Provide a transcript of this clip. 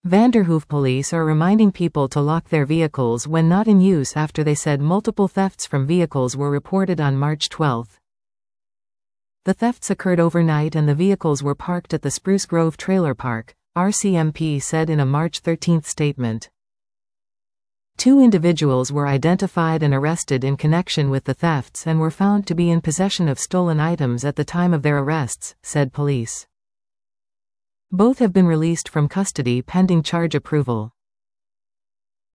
Vanderhoof police are reminding people to lock their vehicles when not in use after they said multiple thefts from vehicles were reported on March 12. The thefts occurred overnight and the vehicles were parked at the Spruce Grove Trailer Park, RCMP said in a March 13 statement. 2 individuals were identified and arrested in connection with the thefts and were found to be in possession of stolen items at the time of their arrests, said police. Both have been released from custody pending charge approval.